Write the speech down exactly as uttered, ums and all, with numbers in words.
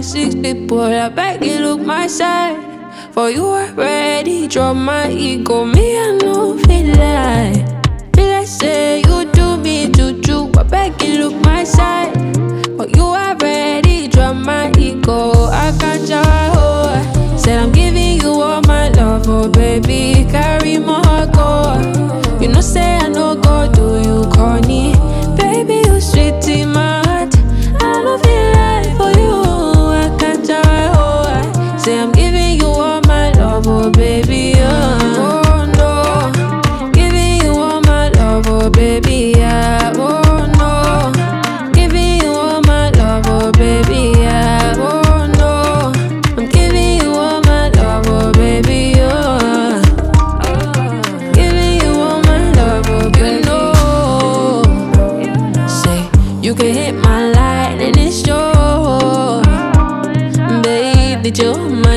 like six people. I beg you look my side. For you already drop my ego. Me I know feel like, feel like say you do me juju. I beg you look my side. For you already drop my ego. I can't try, oh. Said I'm giving you all my love, oh baby, carry my go. You know say I no go do you corny. Baby, you sweet in my heart. I don't feel like for you. I can't try, oh. Say I'm giving you all my love, oh baby, oh, oh no. Giving you all my love, oh baby, yeah, oh no. Giving you all my love, oh baby, yeah, oh no. I'm giving you all my love, oh baby, oh. Giving you all my love, oh baby. You know, say you can hit my line and it's yours, babe. Did you?